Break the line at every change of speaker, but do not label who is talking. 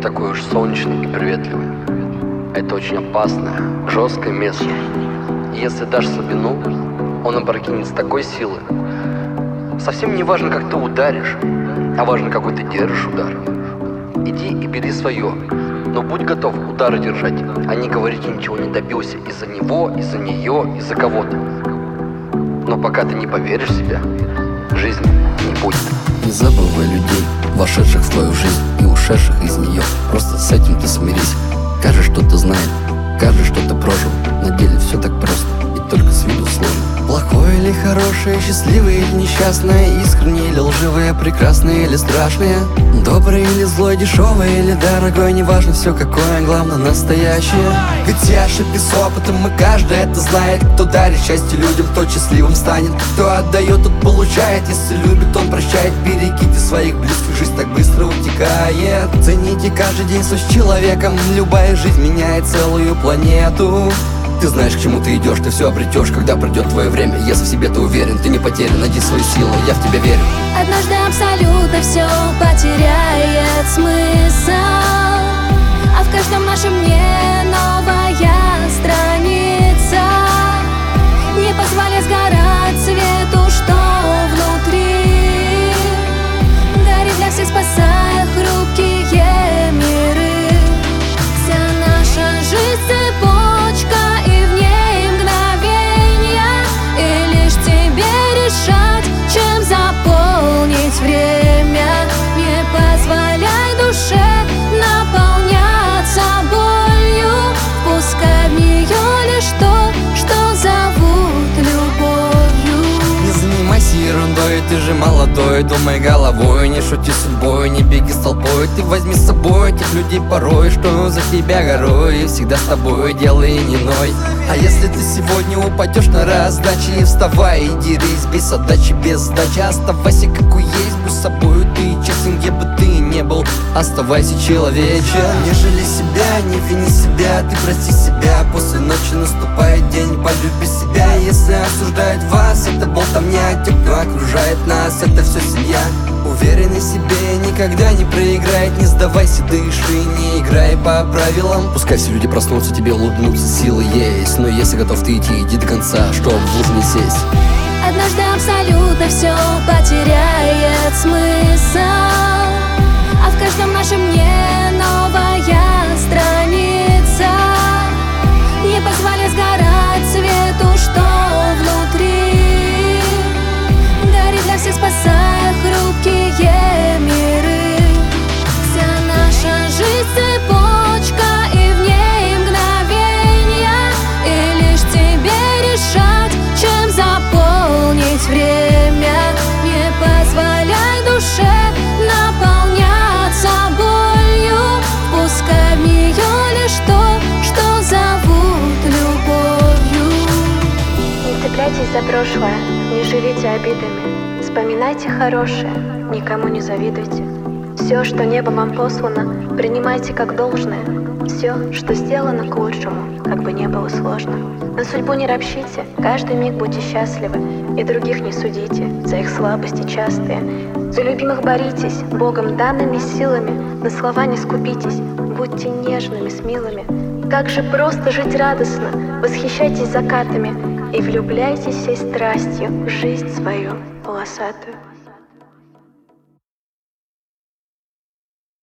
такой уж солнечный и приветливый. Это очень опасное, жесткое место. И если дашь слабину, он опрокинет с такой силы. Совсем не важно, как ты ударишь, а важно, какой ты держишь удар. Иди и бери свое, но будь готов удары держать, а не говорить: ничего не добился из-за него, из-за нее, из-за кого-то. Но пока ты не поверишь в себя, жизни не будет.
Не забывай людей, вошедших в твою жизнь и ушедших из нее. Просто с этим ты смирись. Каждый что-то знает, каждый что-то прожил. На деле все так просто и только с виду сложно. Плохое или хорошее, счастливое или несчастное, искреннее или лживое, прекрасное или страшное, доброе или злое, дешевое или дорогое, неважно все какое, главное настоящее. Ведь я ошибки с опытом, и каждый это знает. Кто дарит счастье людям, тот счастливым станет. Кто отдает, тот получает. Если любит, он прощает. Берегите своих близких, жизнь так быстро утекает. Цените каждый день с человеком. Любая жизнь меняет целую планету. Ты знаешь, к чему ты идешь, ты все обретешь, когда придет твое время. Если в себе ты уверен, ты не потерян, найди свои силы, я в тебя верю.
Однажды абсолютно все потеряет смысл, а в каждом нашем дне новая страница. Не позволяй сгорать свету, что внутри. Гори для всех, спасая хрупкие миры. Вся наша жизнь — цепочка, чем заполнить время. Не позволяй душе наполняться болью. Пускай в нее лишь то, что зовут любовью.
Не занимайся ерундой, ты же молодой. Думай головой, не шути судьбой, не беги с толпой. Ты возьми с собой тех людей порой, что за тебя горой, и всегда с тобой делай не ной. А если ты сегодня упадешь на раздаче, вставай и дерись без отдачи, без сдачи. Оставайся какой есть, будь собой ты честен, где бы ты не был. Оставайся человечен. Не жали себя, не вини себя, ты прости себя. После ночи наступает день, полюби себя. Если осуждают вас, это болтовня. Те, кто окружает нас, это все семья. Уверенный в себе, никогда не проиграет. Не сдавайся, дыши, не играй по правилам. Пускай все люди проснутся, тебе улыбнутся, силы есть. Но если готов ты идти, иди до конца, чтоб в лужу не сесть.
Однажды абсолютно все потеряет смысл, а в каждом нашем дне новая страница. Не позволяй сгорать свету, что внутри. Гори для всех, спасая хрупкие миры. Вся наша жизнь — цепочка, и в ней мгновенья. И лишь тебе решать, чем заполнить время. Не позволяй душе наполняться болью. Пускай в нее лишь то, что зовут любовью.
Не цепляйтесь за прошлое, не живите обидами. Вспоминайте хорошее, никому не завидуйте. Все, что небо вам послано, принимайте как должное. Все, что сделано к лучшему, как бы не было сложно. На судьбу не ропщите, каждый миг будьте счастливы. И других не судите за их слабости частые. За любимых боритесь, Богом данными силами. На слова не скупитесь, будьте нежными с милыми. Как же просто жить радостно, восхищайтесь закатами и влюбляйтесь всей страстью в жизнь свою полосатую.